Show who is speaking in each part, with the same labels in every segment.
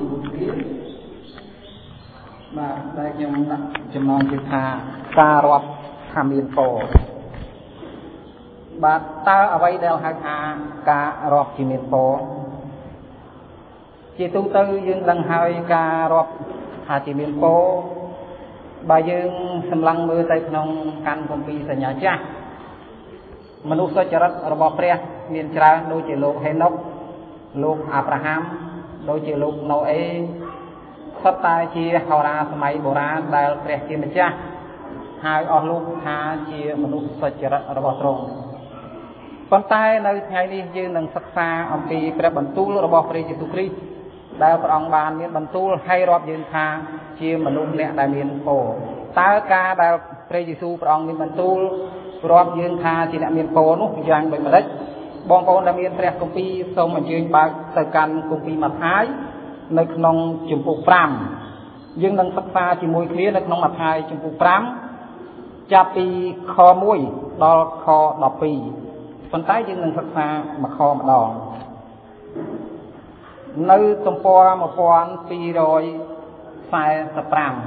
Speaker 1: mà đây chấm non chữ thà ta rọp tham yên cổ bà ta ở đây đều hai thà ca rọp chỉ miền cổ chỉ tu tư dương đăng hai ca rọp hà chỉ miền cổ bà dương xâm lăng mưa tay nông căn công ty sẽ nhà cha mình ước cho rất là bỏ pre miền tra đôi chỉ lục Henoch lục Abraham đôi chỉ lục Noe sắp tay chia hào ra máy bồ ra đại pre chia mình cha hai ở lục tha chia mình ước cho rất là bỏ trồng con tay nơi ngày đi dương đừng sắc xa ông kỳ pre bẩn tu là bỏ pre Jesus Christ đại ông bàn miền bẩn tu hay rọp dương tha chia mình ước lẹ đại miền cổ ta ca đại pre Jesus ông miền bẩn tu rọp dương tha chỉ là miền cổ nút giang bệnh mà đấy bong bóng đã miền tre công ty xong mà dương bạc từ căn công ty mặt thái nơi nông chủng phục pram dương đang sắc xa chỉ mùi khía nơi nông mặt thái chủng phục pram cha pi kho mùi đo kho đỏ pi phần tái dương đang sắc xa mà kho mà đỏ nơi tông po một con pi rồi sai tập pram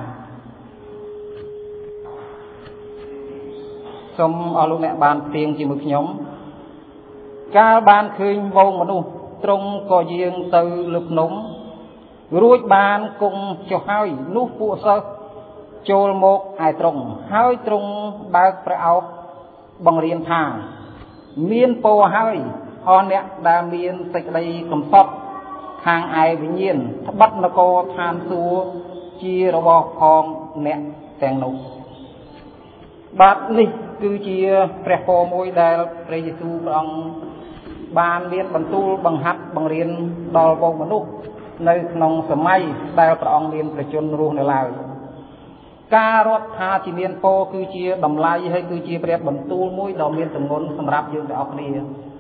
Speaker 1: xong ở lúc mẹ bàn tiền chỉ một nhóm ca ban khơi vô mà nu trong có riêng từ lực nóng ruột ban cùng cho hai nút phụ sơ chôn một ai trồng hai trồng ba áo bằng riêng thả miên po hai on nè đa miên sạch đây cầm sọt hàng ai vĩnh nhiên bắt nó co than xua chia rồi bỏ con nè tèng nụ bát đi cứ chia prepo môi đại prejisu bằng ban miên bằng tu bằng hạt bằng riêng đo vô mà nút nơi nông sớm may đại ông miênประชนruộng này lại ca rót tha chỉ miên po cứ chia đầm lai hay cứ chia pre bằng tu môi đo miên từng ngôn sầm rạp dương để học đi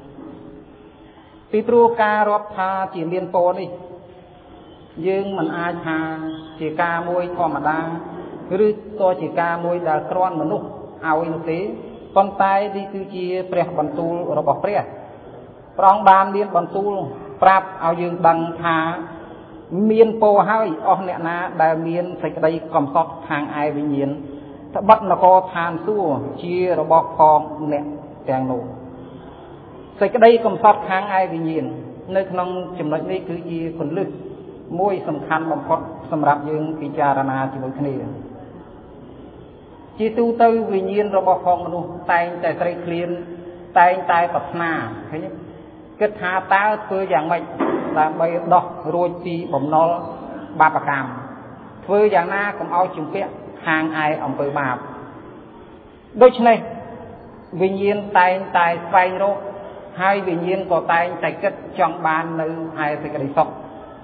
Speaker 1: pi pro ca rót tha chỉ miên po đi dương mình ai tha chỉ ca môi thò mà đa cứ to chỉ ca môi đa cron mà nút ao như thế con tay đi cứ chia pre bằng tu rồi bỏ pre prong ban miên bằng tu prap ao dương đằng tha miên po hai ở nè na đại miên sạch đây cầm sọt hàng ai vĩnh nhiên ta bắt nó co than xua chia rồi bỏ con nè tèng nổ sạch đây cầm sọt hàng ai vĩnh nhiên nơi nông chấm nói đây cứ gì phần lực môi sầm khăn bằng phật sầm rạp dương kỳ cha rana chỉ một cái này chỉ tu tư vĩnh nhiên rồi bỏ con nó tay tay tay clean tay tay bật na thấy kết hà ta phơi dạng mệnh là bay đọc rồi thì bấm nó ba bạc cam phơi dạng na cũng ao chung kia hàng ai ông phơi bạc đôi chân này vì nhiên tay tay phai rô hai vì nhiên có tay tay kết trong bàn nữ hai sẽ cái sọc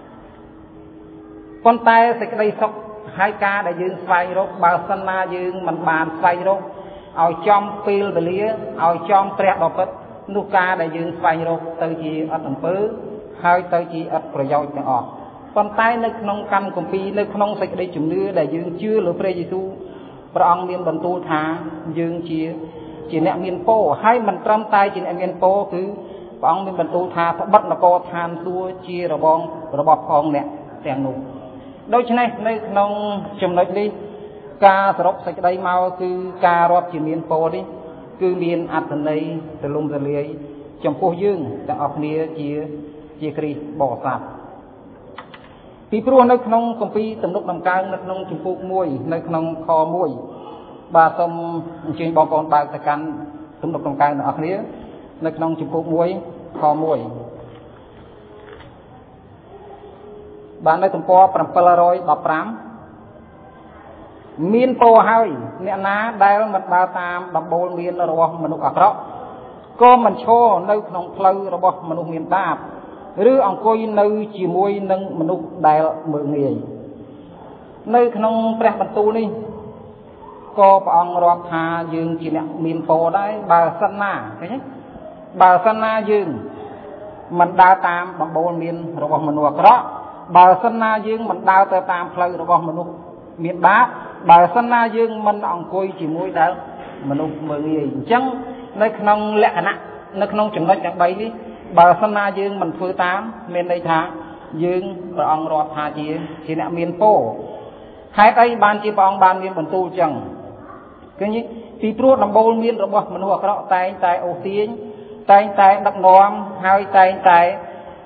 Speaker 1: con tay sẽ cái sọc hai ca để dương phai rô bao sân na dương mình bàn phai rô ao trong pil về lía ao trong tre đọc hết nụ ca đại dương phai rô từ chi ở tầng pứ hai từ chi ởประโยชน์ទាំងអស់ប៉ុន្តែនៅក្នុងកម្មគម្ពីរនៅក្នុងសេចក្តីជំនឿដែលយើងជឿលើព្រះយេស៊ូវព្រះអង្គមានបន្ទូលថាយើងជាអ្នកមានពរហើយមិនត្រឹមតែជាអ្នកមានពរគឺព្រះអង្គមានបន្ទូលថាត្បិតនគរឋានសួគ៌ជារបស់ផងអ្នកទាំងនោះដូច្នេះនៅក្នុងចំណុចនេះការសរុបសេចក្តីមកគឺការរាប់ជាមានពរនេះគឺមានអត្ថន័យទលំទលាយចំពោះយើងទាំងអស់គ្នាជាគ្រីស្ទបរិស័ទពីព្រោះនៅក្នុងគម្ពីរទំនុកដំកើងនៅក្នុងជំពូក1នៅក្នុងខ1បាទសូមអញ្ជើញបងប្អូនបើកទៅកាន់ទំនុកដំកើងទាំងអស់គ្នានៅក្នុងជំពូក1ខ1បាទនៅទំព័រ715មានពោហើយអ្នកណាដែលមិនដើរតាមដំបូលមានរបស់មនុស្សអាក្រក់ក៏មិនឈរនៅក្នុងផ្លូវរបស់មនុស្សមានបាបឬអង្គុយនៅជាមួយនឹងមនុស្សដែលមើលងាយនៅក្នុងព្រះបន្ទូលនេះក៏ព្រះអង្គរាប់ថាយើងជាអ្នកមានពរដែរបើសិនណាឃើញទេបើសិនណាយើងមិនដើរតាមដំបូលមានរបស់មនុស្សអាក្រក់បើសិនណាយើងមិនដើរទៅតាមផ្លូវរបស់មនុស្សមានបាបបើសិនណាយើងមិនអង្គុយជាមួយដែលមនុស្សមើលងាយអញ្ចឹងនៅក្នុងលក្ខណៈនៅក្នុងចំណុចទាំង3នេះបើសិនណាយើងមិនធ្វើតាមមានន័យថា dương và ông rọt thà chỉ nè miền po hai tay ban chỉ bong ban miền bẩn tu chẳng cái như thì pruột làm bầu miền rồi bọc mình hoặc đó tay ổ tiếng tay đặt nón hai tay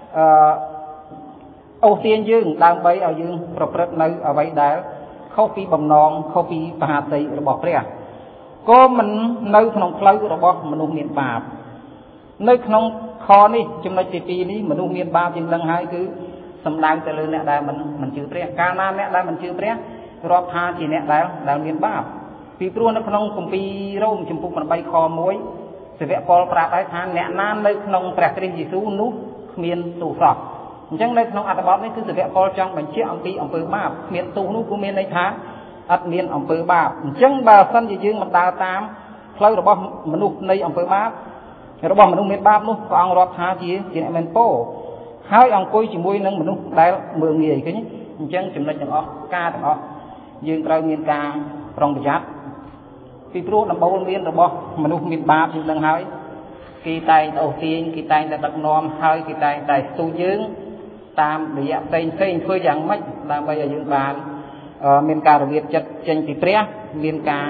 Speaker 1: ổ tiếng dương đang bay ở dương rất nơi ở vậy đã không phi bầm non không phi hà tây rồi bọc đấy à có mình nơi không lâu rồi bọc mình uống miền bạc nơi không kho ní trong nơi tì ní mình uống miền bạc chừng lần hai cứ sầm đang từ lưng nè đại mình chịu đấy ca nam nè đại mình chịu đấy rọp tha chỉ nè đại miền bạcពីព្រោះនៅក្នុងគម្ពីររ៉ូមចំពុក8ខ1សាវកពលប្រាប់ឲ្យថាអ្នកណានៅក្នុងព្រះគ្រីស្ទយេស៊ូវនោះគ្មានទោសសោះអញ្ចឹងនៅក្នុងអត្ថបទនេះគឺសាវកពលចង់បញ្ជាក់អំពីអំពើបាបគ្មានទោសនោះគឺមានន័យថាអត់មានអំពើបាបអញ្ចឹងបើសិនជាយើងមិនដើរតាមផ្លូវរបស់មនុស្សនៃអំពើបាបរបស់មនុស្សមានបាបនោះព្រះអង្គរាប់ថាជាអ្នកមិនពោហើយអង្គុយជាមួយនឹងមនុស្សដែលមើលងាយឃើញអញ្ចឹងចំណុចទាំងអស់ការទាំងអស់យើងត្រូវមានការប្រុងប្រយ័ត្នពីព្រោះដំបូលមានរបស់មនុស្សមានបាបយើងដឹងហើយគេតែងអូសទាញគេតែងតែដឹកនាំហើយគេតែងតែស្ទុះយើងតាមរយៈផ្សេងធ្វើយ៉ាងម៉េចដើម្បីឲ្យយើងបានមានការរលាបចិត្តចេញពីព្រះមានការ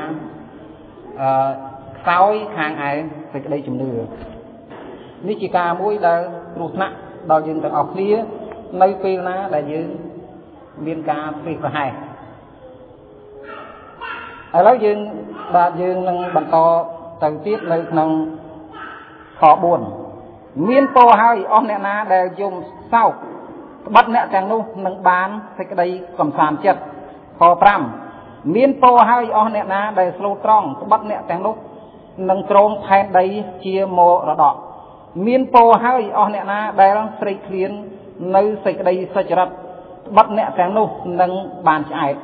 Speaker 1: ខ្សោយខាងឯសេចក្តីជំនឿនេះជាការមួយដែលគ្រោះថ្នាក់ដល់យើងទាំងអស់គ្នានៅពេលណាដែលយើងមានការព្រៀបប្រហែសឥឡូវយើងបាទយើងនឹងបន្តទៅទៀតនៅក្នុងខ4មានពោហើយអស់អ្នកណាដែលយំសោកត្បិតអ្នកទាំងនោះនឹងបានសេចក្តីកំសាន្តចិត្តខ5មានពោហើយអស់អ្នកណាដែលស្លូតត្រង់ត្បិតអ្នកទាំងនោះនឹងគ្រងផែនដីជាមរតកមានពោហើយអស់អ្នកណាដែលស្រេកឃ្លាននៅសេចក្តីសុចរិតត្បិតអ្នកទាំងនោះនឹងបានឆ្អែត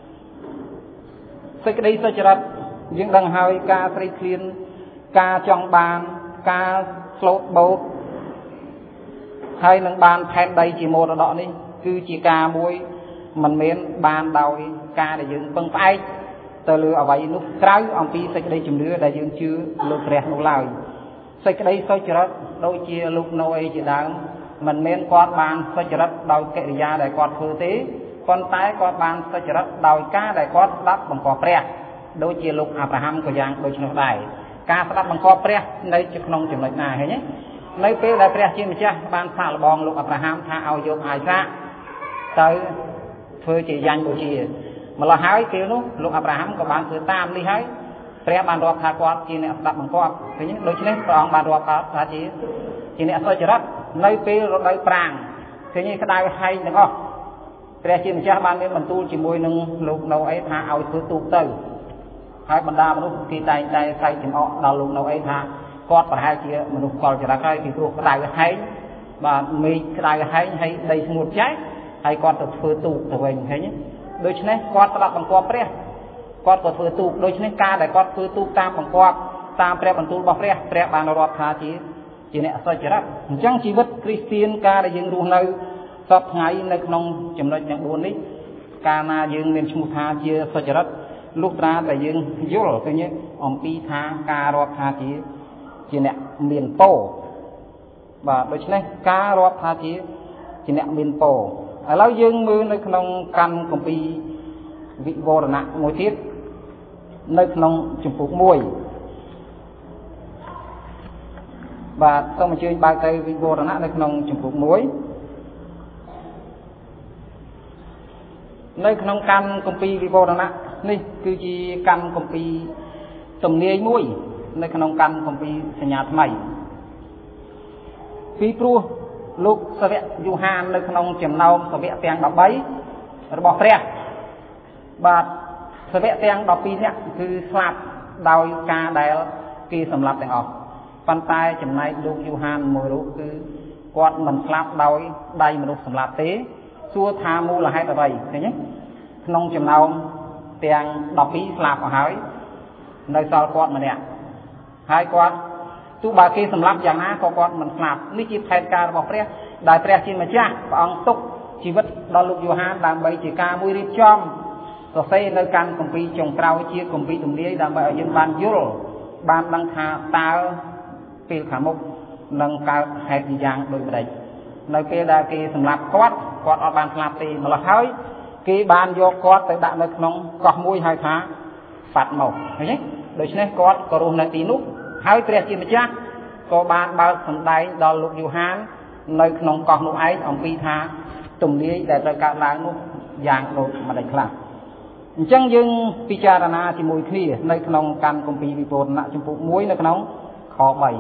Speaker 1: សេចក្តីសុចរិតយើងដឹងហើយការស្រេកឃ្លានការចង់បានការស្លូតបោកហើយនឹងបានផែនដីជាមរតកនេះគឺជាការមួយមិនមែនបានដោយការដែលយើងពឹងផ្អែកទៅលើអ្វីនោះក្រៅអំពីសេចក្តីជំនឿដែលយើងជឿលើព្រះនោះឡើយសេចក្តីសុចរិតដូចជាលោកណូអេជាដើមមិនមែនគាត់បានសុចរិតដោយកិរិយាដែលគាត់ធ្វើទេប៉ុន្តែគាត់បានសុចរិតដោយការដែលគាត់ស្ដាប់បង្គាប់ព្រះដូចជាលោកអាប់រ៉ាហាំក៏យ៉ាងដូចនោះដែរការស្ដាប់បង្គាប់ព្រះនៅក្នុងចំណុចណាឃើញទេនៅពេលដែលព្រះជាម្ចាស់បានសាកល្បងលោកអាប់រ៉ាហាំថាឲ្យយកអាយសាទៅធ្វើជាយ៉ាញ់បូជាម្ល៉េះហើយពេលនោះលោកអាប់រ៉ាហាំក៏បានធ្វើតាមនេះហើយព្រះបានរាប់ថាគាត់ជាអ្នកស្ដាប់បង្គាប់ឃើញទេដូច្នេះព្រះអង្គបានរាប់ថាជាអ្នកសុចរិតនៅពេលរដូវប្រាំងឃើញទេក្តៅហែងទាំងអស់ព្រះជាម្ចាស់បានមានបន្ទូលជាមួយនឹងលោកណូអេថាឲ្យធ្វើទូកទៅហើយបណ្ដាមនុស្សគេតែងតែសែកចំអកដល់លោកណូអេថាគាត់ប្រហែលជាមនុស្សកលចរិតហើយពីព្រោះក្តៅហែងបាទមេឃក្តៅហែងហើយដីស្ងួតចែកហើយគាត់ទៅធ្វើទូកទៅវិញឃើញទេដូច្នេះគាត់ស្ដាប់បង្គាប់ព្រះគាត់ក៏ធ្វើទូកដូច្នេះការដែលគាត់ធ្វើទូកតាមបង្គាប់តាមព្រះបន្ទូលរបស់ព្រះបានរាប់ថាជាអ្នកសុចរិតអញ្ចឹងជីវិតគ្រីស្ទានការដែលយើងរស់នៅសពថ្ងៃនៅក្នុងចំណុចទាំង4នេះកាលណាយើងមានឈ្មោះថាជាសុចរិតលុះត្រាតែយើងយល់ឃើញទេអំពីថាការរាប់ថាជាអ្នកមានពរបាទដូច្នេះការរាប់ថាជាអ្នកមានពរឥឡូវយើងមើលនៅក្នុងកម្មគម្ពីរវិវរណៈមួយទៀតនៅក្នុងជំពូក1បាទសូមអញ្ជើញបើកទៅវិវរណៈនៅក្នុងជំពូក1នៅក្នុងកម្មគម្ពីរវិវរណៈនេះគឺជាកម្មគម្ពីរទំនាយមួយនៅក្នុងកម្មគម្ពីរសញ្ញាថ្មីពីព្រោះលោកសាវកយូហាននៅក្នុងចំណោមសាវកទាំង13របស់ព្រះបាទសាវកទាំង12នាក់គឺស្លាប់ដោយការដែលគេសម្លាប់ទាំងអស់ប៉ុន្តែចំណែកលោកយូហានមួយរូបគឺគាត់មិនស្លាប់ដោយដៃមនុស្សសម្លាប់ទេសួរថាមូលហេតុអ្វីឃើញទេក្នុងចំណោមទាំង12ស្លាប់អស់ហើយនៅសល់គាត់ម្នាក់ហើយគាត់ទោះបើគេសម្លាប់យ៉ាងណាក៏គាត់មិនស្លាប់នេះជាផែនការរបស់ព្រះដែលព្រះជាម្ចាស់ព្រះអង្គទុកជីវិតដល់លោកយូហានដើម្បីជាការមួយរៀបចំសរសេរនៅកម្មគម្ពីរចុងក្រោយជាគម្ពីរទំនាយដើម្បីឲ្យយើងបានយល់បានដឹងថាតើពេលខាងមុខនឹងកើតហេតុយ៉ាងដូចម្ដេច nơi kia đã kỳ sầm lạp quát ở bàn lạp tì mà là hơi kỳ bàn vô quát tới đạn nơi nông cọt mũi hai thá phạt màu thấy nhé đối với quát có rùm nơi tí nút hơi tre chi mà chắc có bàn bao sầm đáy đo lục du hán nơi nông cọt nụ ấy ông pi tha tùng đi để tới cả làng nút dạng đột mà đánh làm chẳng dưng pijarana thì mùi khi nơi nông can công ty report nạ trong phụ muối nơi nông khó bày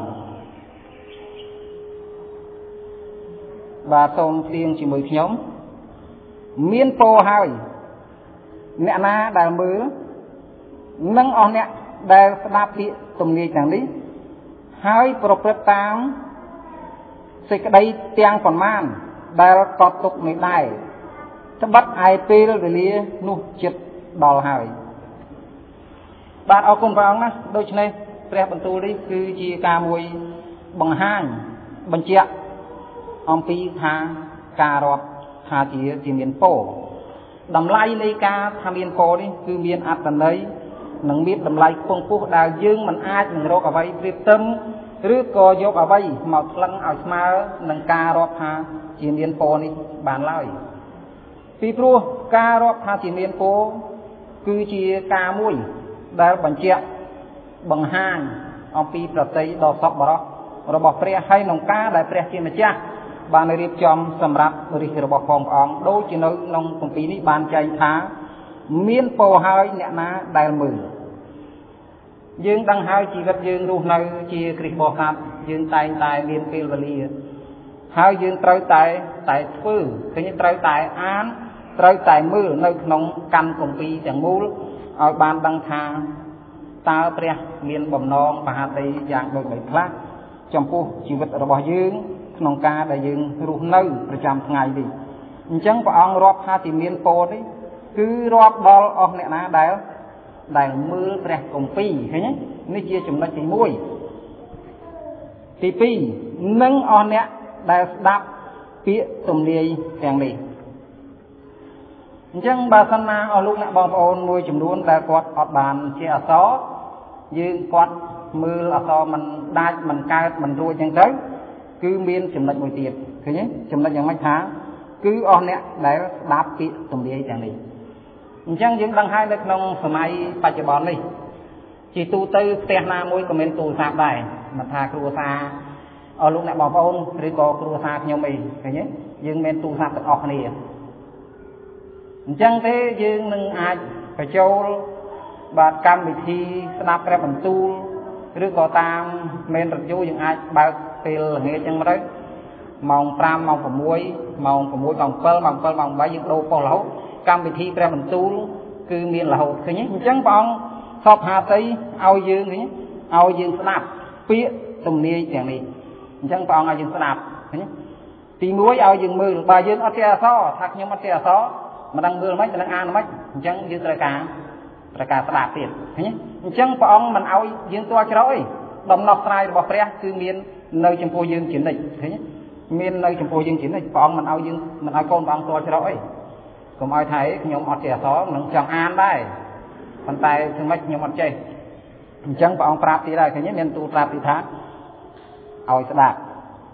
Speaker 1: và xong tiên chỉ mùi nhóm miên po hai nẹ na đà mưa nâng on nẹ đà đạp địa tùng đi chẳng đi hai propret tam sẽ cái đây tiang còn man đà cọt tục này đài cho bắt ai pê rồi lia nu chết đòi hỏi bạn ở cùng vào á đôi chân này pre bận tu đi cứ chia ca mùi bằng hai bằng chia ông pi tha cà rọt tha chỉ miền po đầm lay lấy ca tham miền po đi cứ miền ắt tận đấy nâng biết đầm lay phong phú đào dương mình ai mình rô ở vậy việc tâm rứa co dốc ở vậy màu lăng ở smart nâng cà rọt tha chỉ miền po đi bàn lay vì pro cà rọt tha chỉ miền po cứ chia ca mũi đã bằng chia bằng hai ông piประเทศดอกซอกบล็อกระบบเปรี้ยให้นงกาได้เปรี้ยที่มาจ้าบานในรีบจอมสำหรับบริษัทระบบของอ่องโดยจีนนงของปีนี้บานใจท้าเมียนโปหายเนี่ยนะได้มือยืนดังหายชีวิตยืนรูในชีกริบบอกครับยืนตายเมียนเปลวลีหายยืนเตยตายฟื้นถึงจะเตยตายอ่านเตยตายมือในขนมกันของปีอย่างมูลเอาบานดังทางตาเปรี้ยเมียนบ่มน้องปะหาตีอย่างโดยใบพลัดจำพูชีวิตระบอบยืนขนมกาได้ยืนรูในประจำไงดีจังพระองค์รอบพาติเมียนโปนี่คือรอบบอลออกเนี่ยนะได้มือเปรี้ยของปีเห็นไหมนี่เชี่ยจุ่มนักจีมวยปีนึ่งออนเนี่ยได้ดับเปียตุ่มเลียแข่งดีจังบาสนาเอาลูกเนี่ยบองโอนมวยจุ่มล้วนแต่กอดอดบานเชี่ยซอยืนกอดมืออซอมันได้มันกายมันรวยจังเลยคือเมียนจุ่มนักมวยเตียเห็นไหมจุ่มนักยังไม่ท้าคือออนเนี่ยได้ดับเปียตุ่มเลียแข่งดีจังยืนดังให้เล็กน้องสมัยปัจจุบันนี่จีตูตื้อเตียนามวยก็เมนตูซาบได้มันทาครัวซาเอาลูกเนี่ยบองโอนหรือก็ครัวซาโยมอีเห็นไหมยืนเมนตูซาตัดออกนี่จังthế dương nâng ai phải châu bạt cam bị thi snap ra bằng tu rứa có tam men rực vô dương ai bao tiền nghe chân mà đấy mong pram mong phẩm muối mong bái dương đô po lẩu cam bị thi ra bằng tu cứ miền là hậu thế nhé chẳng phong sọp hà tây ao dương thế nhé ao dương snap phía tùng nia chẳng này chẳng phong ao dương snap thế nhé thì muối ao dương mưa bà dương ở xe xó thạc nhưng mà xe xó mà đang mưa mấy đang ăn mấy chẳng như trời cảสลับtiền thấy nhé chẳng phải ông mình ao dương tua cho rồi đồng nọc sai bỏ pre cứ miền nơi trong phố dương chuyển định thấy nhé miền nơi trong phố dương chuyển định phải ông mình ao dương mình ao con bằng tua cho rồi còn ai thấy nhóm ọt trẻ xó mình chẳng ăn đây bàn tay thương mấy nhóm ọt chơi chẳng phải ông prap tí đây thấy nhé miền tu prap tí thác ao sẽ đạt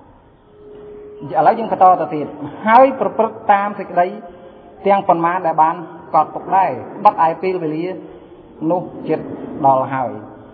Speaker 1: giờ lấy dương to tiền hai tam thì đấy tiếng phần má đại ban cọt tục đây bắt ai pil về lý nô chết đòi hỏi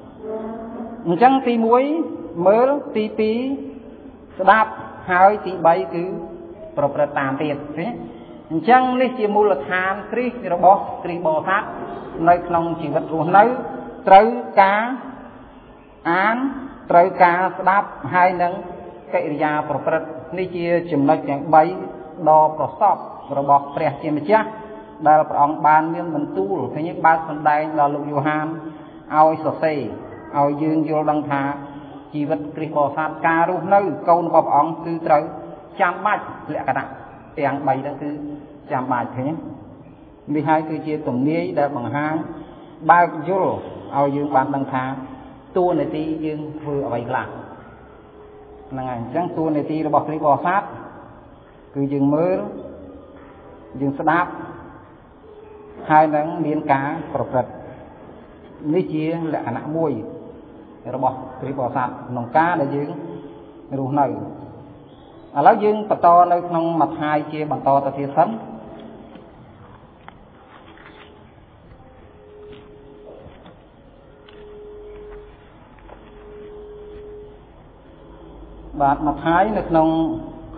Speaker 1: chẳng tí muối mớ tí tí đạp hai tí bay cứ propret tam tiền chẳng ní chỉ mù là than kri bò sát nơiក្នុងជីវិតរស់នៅត្រូវការអានត្រូវការស្ដាប់ហើយនឹងកិរិយាប្រព្រឹត្តនេះជាចំណុចទាំង3ដ៏ប្រសពរបស់ព្រះជាម្ចាស់ដែលព្រះអង្គបានមានបន្ទូលឃើញបើកសម្ដែងដល់លោកយូហានឲ្យសរសេរឲ្យយើងយល់ដឹងថាជីវិតគ្រិស្តបរិស័ទការរស់នៅកូនរបស់ព្រះអង្គគឺត្រូវចាំបាច់លក្ខណៈទាំង3ហ្នឹងគឺចាំបាច់ឃើញនេះហើយគឺជាទំនាយដែលបង្ហាញបើកយល់ឲ្យយើងបានដឹងថាតួនាទីយើងធ្វើអ្វីខ្លះហ្នឹងហើយអញ្ចឹងតួនាទីរបស់គ្រិស្តបរិស័ទគឺយើងមើលយើងស្ដាប់ហើយនឹងមានការប្រព្រឹត្តនេះជាលក្ខណៈមួយរបស់គ្រិស្តបរិស័ទក្នុងការដែលយើងរស់នៅឥឡូវយើងបន្តនៅក្នុងមួយថ្ងៃជាបន្តទៅទៀតសិនបាទមួយថ្ងៃនៅក្នុងខ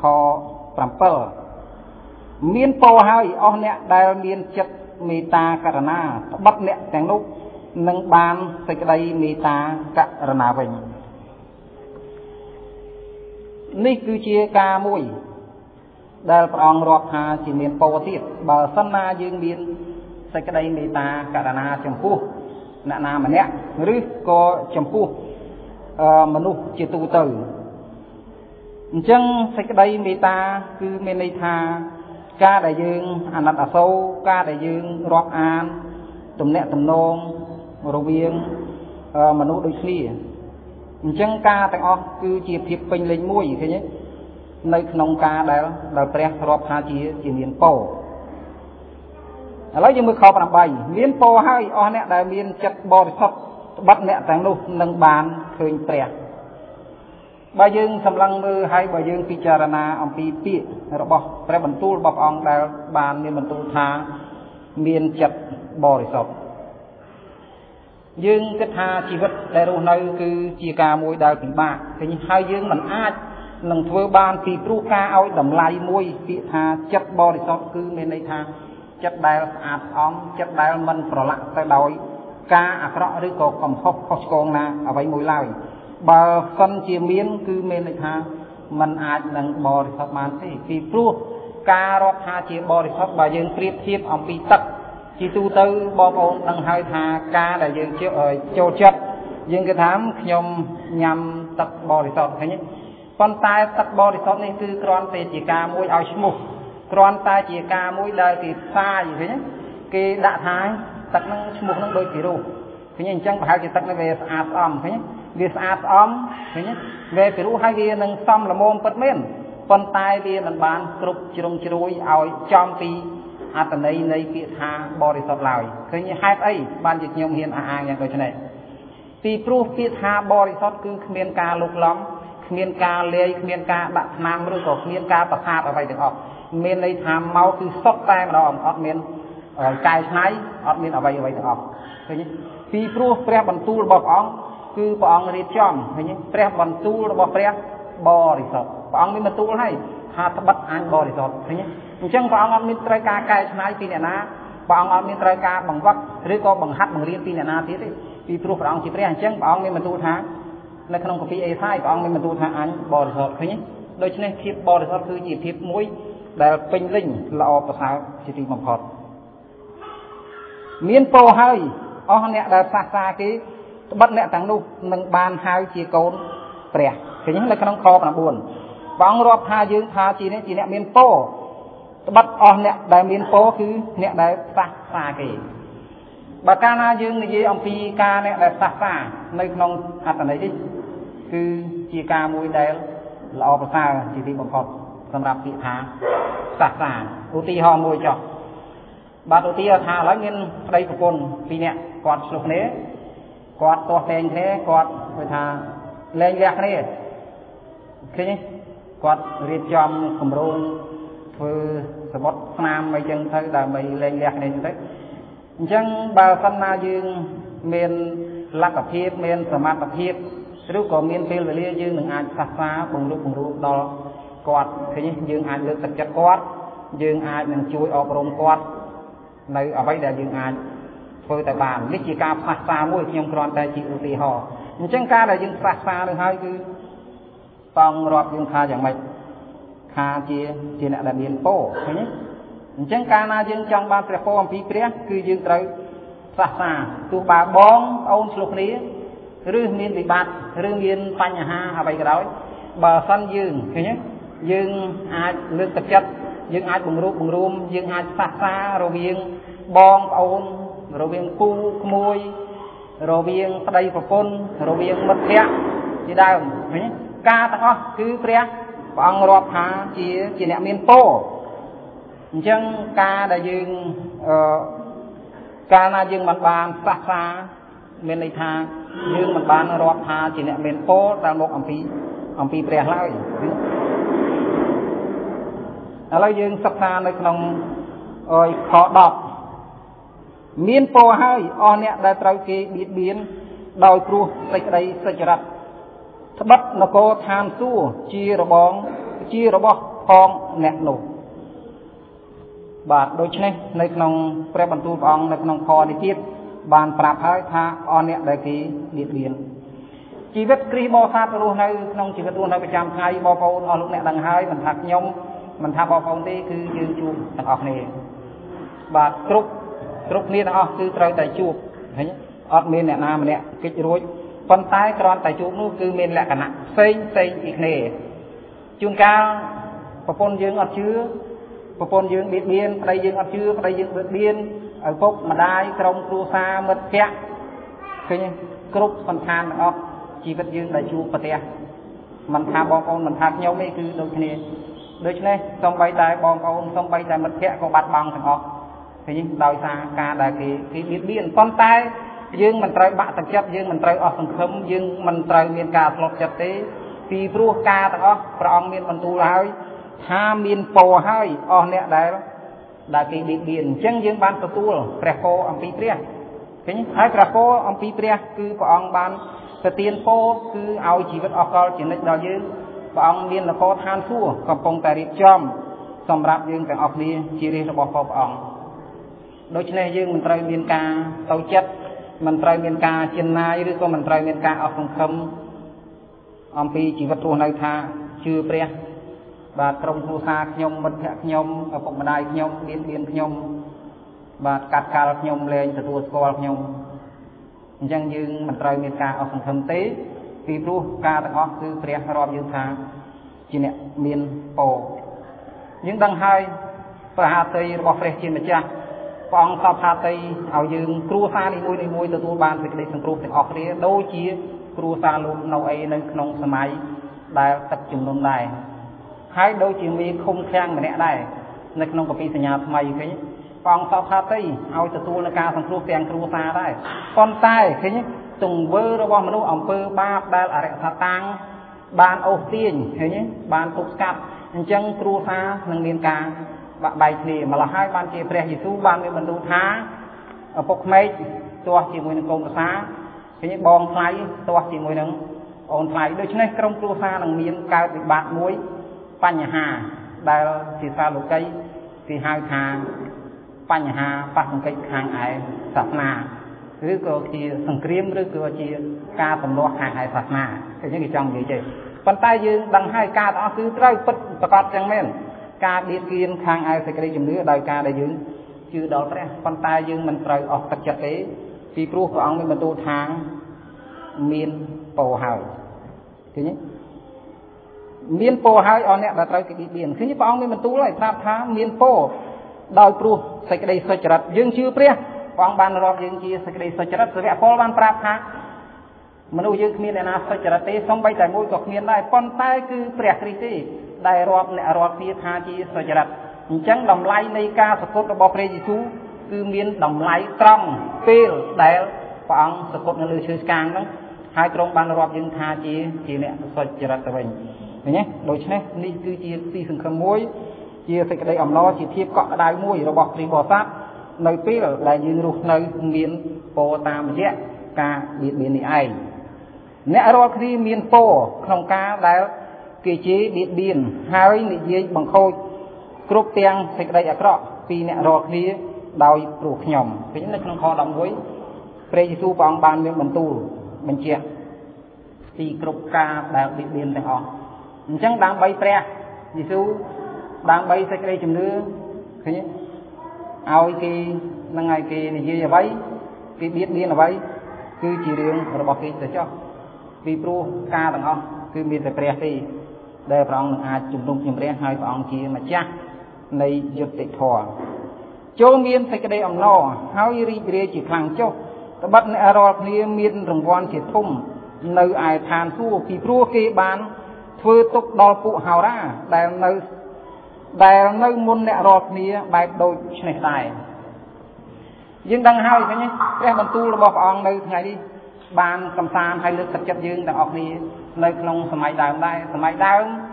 Speaker 1: 7មានពោហើយអស់អ្នកដែលមានចិត្តមេត្តាករុណាត្បិតអ្នកទាំងនោះនឹងបានសេចក្តីមេត្តាករុណាវិញនេះគឺជាការមួយដែលព្រះអង្គរាប់ថាជាមានពោទៀតបើសិនណាយើងមានសេចក្តីមេត្តាករុណាចំពោះអ្នកណាម្នាក់ឬក៏ចំពោះមនុស្សជាទូទៅអញ្ចឹងសេចក្តីមេត្តាគឺមានន័យថាការដែលយើងអាណិតអាសូរការដែលយើងរាប់អានទំនាក់ទំនងរវាងមនុស្សដូចគ្នាអញ្ចឹងការទាំងអស់គឺជាភាពពេញលេញមួយឃើញទេនៅក្នុងការដែលព្រះរាប់ថាជាមានពោឥឡូវយើងមើលខ8មានពោហើយអស់អ្នកដែលមានចិត្តបរិសុទ្ធត្បិតអ្នកទាំងនោះនឹងបានឃើញព្រះបើយើងសម្លឹងមើលហើយបើយើងពិចារណាអំពីពាក្យរបស់ព្រះបន្ទូលរបស់ព្រះអង្គដែលបានមានបន្ទូលថាមានចិត្តបរិសុទ្ធយើងគិតថាជីវិតដែលរស់នៅគឺជាការមួយដែលពិបាកតែហើយយើងមិនអាចនឹងធ្វើបានពីព្រោះការឲ្យតម្លៃមួយពាក្យថាចិត្តបរិសុទ្ធគឺមានន័យថាចិត្តដែលស្អាតស្អំចិត្តដែលមិនប្រឡាក់ទៅដោយការអាក្រក់ឬក៏កំហុសខុសឆ្គងណាអ្វីមួយឡើយបើសិនជាមានគឺមានន័យថាมันអាចនឹងបរិសុទ្ធបានទេពីព្រោះការរាប់ថាជាបរិសុទ្ធបើយើងប្រៀបធៀបអំពីទឹកជាទូទៅបងប្អូនដឹងហើយថាការដែលយើងចូលចិត្តយើងគេថាខ្ញុំញ៉ាំទឹកបរិសុទ្ធឃើញទេប៉ុន្តែទឹកបរិសុទ្ធនេះគឺគ្រាន់តែជាការមួយឲ្យឈ្មោះគ្រាន់តែជាការមួយដែលគេផ្សាយឃើញទេគេដាក់ថាទឹកហ្នឹងឈ្មោះហ្នឹងដូចពីរោះឃើញទេអញ្ចឹងប្រហែលជាទឹកនេះវាស្អាតស្អំឃើញទេវាស្អាតស្អំឃើញទេវាពីរោះហើយវានឹងសមល្មមពិតមែនប៉ុន្តែវាមិនបានគ្រប់ជ្រុងជ្រោយឲ្យចំពីអត្តន័យនៃពាក្យថាបរិសុទ្ធឡើយឃើញហេតុអីបានជាខ្ញុំហ៊ានអះអាងយ៉ាងដូចនេះពីព្រោះពាក្យថាបរិសុទ្ធគឺគ្មានការលុកឡំគ្មានការលាយគ្មានការដាក់ថ្នាំឬក៏គ្មានការប្រសាទអ្វីទាំងអស់មានន័យថាមកគឺសុទ្ធតែម្ដងអត់មានកែច្នៃអត់មានអ្វីទាំងអស់ឃើញទេពីព្រោះព្រះបន្ទូលរបស់ព្រះអង្គគឺព្រះអង្គរៀបចំឃើញទេព្រះបន្ទូលរបស់ព្រះបរិសុទ្ធព្រះអង្គមានបន្ទូលឲ្យថាត្បិតអញបរិសុទ្ធឃើញទេអញ្ចឹងព្រះអង្គអត់មានត្រូវការកែច្នៃពីអ្នកណាព្រះអង្គអត់មានត្រូវការបង្វឹកឬក៏បង្ហាត់បង្រៀនពីអ្នកណាទៀតទេពីព្រោះព្រះអង្គជាព្រះអញ្ចឹងព្រះអង្គមានបន្ទូលថានៅក្នុងកាពីអេសាយព្រះអង្គមានបន្ទូលថាអញបរិសុទ្ធឃើញទេដូច្នេះភាពបរិសុទ្ធគឺជាភាពមួយដែលពេញលេញល្អប្រសើរជាទីបំផុតមានពោហើយអស់អ្នកដែលសាសនាគេត្បិតអ្នកទាំងនោះនឹងបានហៅជាកូនព្រះឃើញនៅក្នុងខ9ព្រះអង្គរាប់ថាយើងថាជាអ្នកមានពោត្បិតអស់អ្នកដែលមានពោគឺអ្នកដែលសាសនាគេបើកាលណាយើងនិយាយអំពីការអ្នកដែលសាសនានៅក្នុងអត្ថន័យនេះគឺជាការមួយដែលល្អប្រសើរជាទីបំផុតសម្រាប់ពាក្យថាសាសនាឧទាហរណ៍មួយចុះបាទឧទាហរណ៍ថាឥឡូវមានប្តីប្រពន្ធពីរនាក់គាត់ឆ្លោះគ្នាគាត់ទាស់តែងគ្នាគាត់គេថាលែងលះគ្នាឃើញទេគាត់រៀបចំគម្រោងធ្វើសមុទ្រស្នាមអីចឹងទៅដើម្បីលែងលះគ្នាចឹងទៅអញ្ចឹងបើសិនណាយើងមានលទ្ធភាពមានសមត្ថភាពឬក៏មានពេលវេលាយើងនឹងអាចសាសនាបង្រួបបង្រួមដល់គាត់ឃើញទេយើងអាចលើកទឹកចិត្តគាត់យើងអាចនឹងជួយអប់រំគាត់នៅអ្វីដែលយើងអាចធ្វើទៅបាននេះជាការផ្សះផ្សាមួយខ្ញុំគ្រាន់តែជាឧទាហរណ៍អញ្ចឹងការដែលយើងផ្សះផ្សានឹងហើយគឺต้องរាប់យើងថាយ៉ាងម៉េចថាជាអ្នកដែលមានពោឃើញទេអញ្ចឹងកាលណាយើងចង់បានព្រះពរអំពីព្រះគឺយើងត្រូវផ្សះផ្សាទោះបើបងប្អូនឆ្លោះគ្នាឬមានវិបត្តិឬមានបញ្ហាអ្វីក៏ដោយបើសិនយើងឃើញទេយើងអាចលើកទឹកចិត្តយើងអាចបង្រួបបង្រួមយើងអាចផ្សះផ្សារវាងបងប្អូនរវាងគូក្មួយរវាងប្តីប្រពន្ធរវាងមិត្តភក្តិជាដើមឃើញទេការទាំងអស់គឺព្រះអង្គរាប់ថាជាអ្នកមានពរអញ្ចឹងការដែលយើងកាលណាយើងមិនបានផ្សះផ្សាមានន័យថាយើងមិនបានរាប់ថាជាអ្នកមានពរតាមមុខអំពីព្រះឡើយឥឡូវយើងសិក្សានៅក្នុងខ10មានពរហើយអស់អ្នកដែលត្រូវគេបៀតបៀនដោយព្រោះសេចក្តីសុចរិតត្បិតនគរឋានសួគ៌ជារបស់ផងអ្នកនោះបាទដូច្នេះនៅក្នុងព្រះបន្ទូលព្រះអង្គនៅក្នុងខនេះទៀតបានប្រាប់ហើយថាអស់អ្នកដែលគេបៀតបៀនជីវិតគ្រីស្ទបរិស័ទរស់នៅក្នុងជីវិតរស់នៅប្រចាំថ្ងៃបងប្អូនអស់លោកអ្នកដឹងហើយមិនថាខ្ញុំមិនថាបងប្អូនទេគឺយើងជួបទាំងអស់គ្នាបាទគ្រប់គ្នាទាំងអស់គឺត្រូវតែជួបឃើញអត់មានអ្នកណាម្នាក់គេចរួចប៉ុន្តែគ្រាន់តែជួបនោះគឺមានលក្ខណៈផ្សេងពីគ្នាជួនកាលប្រពន្ធយើងអត់ជឿប្រពន្ធយើងបៀតបៀនប្តីយើងអត់ជឿប្តីយើងបៀតបៀនឪពុកម្ដាយក្រុមគ្រួសារមិត្តភក្តិឃើញគ្រប់សន្តានទាំងអស់ជីវិតយើងដែលជួបប្រទះមិនថាបងប្អូនមិនថាខ្ញុំទេគឺដូចគ្នាដូច្នេះសូម្បីតែបងប្អូនសូម្បីតែមិត្តភក្តិក៏បាត់បង់ទាំងអស់ឃើញដោយសារការដែលគេបៀតបៀនប៉ុន្តែយើងមិនត្រូវបាក់ទឹកចិត្តយើងមិនត្រូវអស់សង្ឃឹមយើងមិនត្រូវមានការស្លុតចិត្តទេពីព្រោះការទាំងអស់ព្រះអង្គមានបន្ទូលហើយថាមានពរហើយអស់អ្នកដែលគេបៀតបៀនអញ្ចឹងយើងបានទទួលព្រះពរអំពីព្រះឃើញហើយព្រះពរអំពីព្រះគឺព្រះអង្គបានប្រទានពរគឺឲ្យជីវិតអស់កលជានិច្ចដល់យើងព្រះអង្គមាននគរឋានសួគ៌កំពុងតែរៀបចំសម្រាប់យើងទាំងអស់គ្នាជារាជរបស់ព្រះអង្គដូច្នេះយើងមិនត្រូវមានការទៅចិត្តមិនត្រូវមានការជិនណាយឬក៏មិនត្រូវមានការអស់សង្ឃឹមអំពីជីវិតរស់នៅថាជឿព្រះបាទក្រុមគ្រួសារខ្ញុំមិត្តភក្តិខ្ញុំឪពុកម្ដាយខ្ញុំបៀតបៀនខ្ញុំបាទកាត់កាល់ខ្ញុំលែងទទួលស្គាល់ខ្ញុំអញ្ចឹងយើងមិនត្រូវមានការអស់សង្ឃឹមទេពីព្រោះការទាំងអស់គឺព្រះរាប់យើងថាជាអ្នកមានពរយើងដឹងហើយព្រះハតីរបស់ព្រះជាម្ចាស់ព្រះអង្គសពハតីឲ្យយើងគ្រួសារនីមួយៗទទួលបានសេចក្តីសង្គ្រោះទាំងអស់គ្នាដូចជាគ្រួសារលោកនៅនៅក្នុងសម័យដែលទឹកជំនន់ដែរហើយដូចជាមានឃុំឃាំងម្នាក់ដែរនៅក្នុងកពីសញ្ញាថ្មីឃើញព្រះអង្គសពハតីឲ្យទទួលនឹងការសង្គ្រោះទាំងគ្រួសារដែរប៉ុន្តែឃើញទង្វើរបស់មនុស្សអំពើបាបដែលអរិយសាតាំងបានអូសទាញឃើញបានទប់ស្កាត់អញ្ចឹងគ្រួសារនឹងមានការបាក់បែកគ្នាម្ល៉េះហើយបានជាព្រះយេស៊ូវបានមានបន្ទូលថាឪពុកក្មេកទាស់ជាមួយនឹងកូនប្រសាឃើញបងថ្លៃទាស់ជាមួយនឹងអូនថ្លៃដូច្នេះក្រុមគ្រួសារនឹងមានកើតវិបត្តិមួយបញ្ហាដែលជាសាលោកីគេហៅថាបញ្ហាប៉ះទង្គិចខាងឯសាសនាឬក៏ជាសង្គ្រាមឬក៏ជាការទំនាស់ខាងឯសាសនាអញ្ចឹងគេចង់និយាយទេប៉ុន្តែយើងដឹងហើយការទាំងអស់គឺត្រូវពិតប្រកបចឹងមែនការបៀតបៀនខាងឯសេចក្តីជំនឿដោយការដែលយើងជឿដល់ព្រះប៉ុន្តែយើងមិនត្រូវអស់ទឹកចិត្តទេពីព្រោះព្រះអង្គមានបន្ទូលថាមានពរហើយឃើញទេមានពរហើយអស់អ្នកដែលត្រូវគេបៀតបៀនឃើញព្រះអង្គមានបន្ទូលហើយប្រាប់ថាមានពរដោយព្រោះសេចក្តីសុចរិតយើងជឿព្រះព្រះអង្គបានរាប់យើងជាសេចក្តីសុចរិតសាវកពលបានប្រាប់ថាមនុស្សយើងគ្មានអ្នកណាសុចរិតទេសូម្បីតែមួយក៏គ្មានដែរប៉ុន្តែគឺព្រះគ្រីស្ទទេដែលរាប់អ្នករាប់គ្នាថាជាសុចរិតអញ្ចឹងតម្លៃនៃការសគត់របស់ព្រះយេស៊ូវគឺមានតម្លៃត្រង់ពេលដែលព្រះអង្គសគត់នៅលើឈើឆ្កាងហ្នឹងហើយទ្រង់បានរាប់យើងថាជាអ្នកសុចរិតទៅវិញឃើញទេដូច្នេះនេះគឺជាទីសង្ឃឹមមួយជាសេចក្តីអំណរជាភាពកក់ក្ដៅមួយរបស់គ្រីស្ទបរិស័ទនៅពេលដែលយើងរស់នៅមានពរតាមរយៈការបៀតបៀននេះឯងអ្នករាល់គ្នាមានពរក្នុងការដែលគេជេរបៀតបៀនហើយនិយាយបង្ខូចគ្រប់ទាំងសេចក្តីអាក្រក់ពីអ្នករាល់គ្នាដោយព្រោះខ្ញុំឃើញនៅក្នុងខ11ព្រះយេស៊ូវព្រះអង្គបានមានបន្ទូលបញ្ជាក់ពីគ្រប់ការដែលបៀតបៀនទាំងអស់អញ្ចឹងដើម្បីព្រះយេស៊ូវដើម្បីសេចក្តីជំនឿឃើញឲ្យគេនឹងឲ្យគេនិយាយអ្វីគេបៀតបៀនអ្វីគឺជារឿងរបស់គេទៅចុះពីព្រោះការទាំងអស់គឺមានតែព្រះទេដែលព្រះអង្គនឹងអាចជំនុំជម្រះឲ្យព្រះអង្គជាម្ចាស់នៃយុត្តិធម៌ចូលមានសេចក្តីអំណរហើយរីករាយជាខ្លាំងចុះត្បិតអ្នករាល់គ្នាមានរង្វាន់ជាធំនៅឯឋានសួគ៌ពីព្រោះគេបានធ្វើទុកដល់ពួកហោរាដែលនៅមុនអ្នករាល់គ្នាបែបដូចនេះដែរយើងដឹងហើយឃើញទេព្រះបន្ទូលរបស់ព្រះអង្គនៅថ្ងៃនេះបានកំសាន្តឲ្យលើកទឹកចិត្តយើងទាំងអស់គ្នានៅក្នុងសម័យដើមដែរសម័យដើម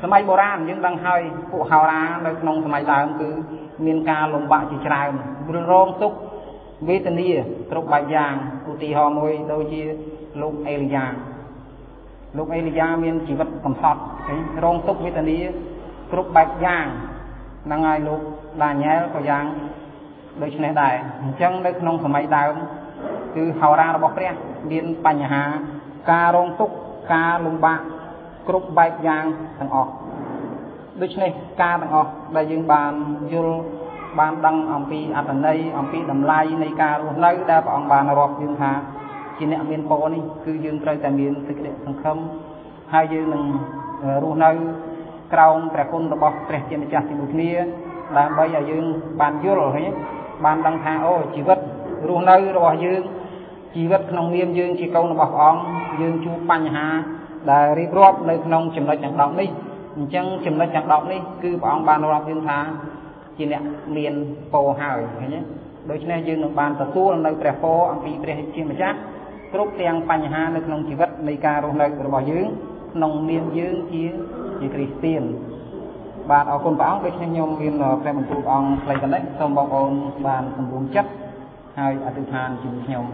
Speaker 1: សម័យបុរាណយើងដឹងហើយពួកហោរានៅក្នុងសម័យដើមគឺមានការលំបាកជាច្រើនរងទុក្ខវេទនាគ្រប់បែបយ៉ាងឧទាហរណ៍មួយដូចជាលោកអេលីយ៉ាមានជីវិតកំសត់រងទុក្ខវេទនាគ្រប់បែបយ៉ាងហ្នឹងហើយលោកដាញ៉ែលក៏យ៉ាងដូចនេះដែរអញ្ចឹងនៅក្នុងសម័យដើមគឺហោរារបស់ព្រះមានបញ្ហាការរងទុក្ខការលំបាកគ្រប់បែបយ៉ាងទាំងអស់ដូច្នេះការទាំងអស់ដែលយើងបានយល់បានដឹងអំពីអត្ថន័យអំពីតម្លៃនៃការរស់នៅដែលព្រះអង្គបានរាប់យើងថាជាអ្នកមានពរនេះគឺយើងត្រូវតែមានសេចក្តីសង្ឃឹមហើយយើងនឹងរស់នៅក្រោមព្រះគុណរបស់ព្រះជាម្ចាស់ជាមួយគ្នាដើម្បីឲ្យយើងបានយល់ហើយបានដឹងថាអូជីវិតរស់នៅរបស់យើងជីវិតក្នុងនាមយើងជាកូនរបស់ព្រះអង្គយើងជួបបញ្ហាដែលរៀបរាប់នៅក្នុងចំណុចទាំង10នេះអញ្ចឹងចំណុចទាំង10នេះគឺព្រះអង្គបានរាប់យើងថាជាអ្នកមានពរហើយឃើញទេដូច្នេះយើងនឹងបានទទួលនៅព្រះពរអំពីព្រះជាម្ចាស់គ្រប់ទាំងបញ្ហានៅក្នុងជីវិតនៃការរស់នៅរបស់យើងក្នុងនាមយើងជាគ្រីស្ទានបាទអរគុណព្រះអង្គដូចខ្ញុំមានព្រះបន្ទូលព្រះអង្គផ្លេចប៉ុណ្ណេះសូមបងប្អូនបានសម្រួមចិត្តហើយអធិដ្ឋានជាមួយខ្ញុំ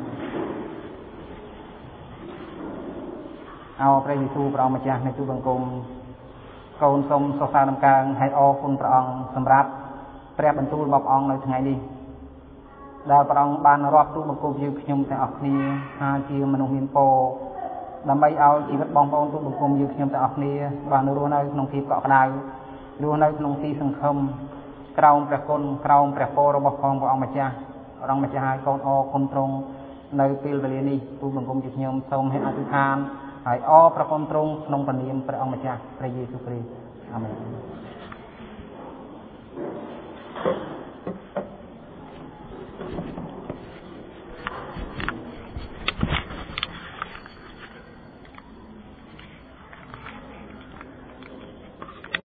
Speaker 1: អោព្រះយេស៊ូវព្រះអង្គម្ចាស់នៃទូលបង្គំកូនសូមសរសើរដំកើងហើយអរគុណព្រះអង្គសម្រាប់ព្រះបន្ទូលរបស់ព្រះអង្គនៅថ្ងៃនេះដែលព្រះអង្គបានរាប់ទូលបង្គំយើងខ្ញុំទាំងអស់គ្នាថាជាមនុស្សមានពរដើម្បីឲ្យជីវិតបងប្អូនទូលបង្គំយើងខ្ញុំទាំងអស់គ្នាបានរស់នៅក្នុងភាពកក់ក្ដៅរស់នៅក្នុងទីសង្ឃឹមក្រោមព្រះគុណក្រោមព្រះពររបស់ព្រះអង្គម្ចាស់ហើយកូនអរគុណទ្រង់នៅពេលវេលានេះទូលបង្គំយើងខ្ញុំសូមអធិដ្ឋានហើយអរព្រះគុណទ្រង់ក្នុងព្រះនាមព្រះអង្គម្ចាស់ព្រះយេស៊ូវគ្រីស្ទអាមែន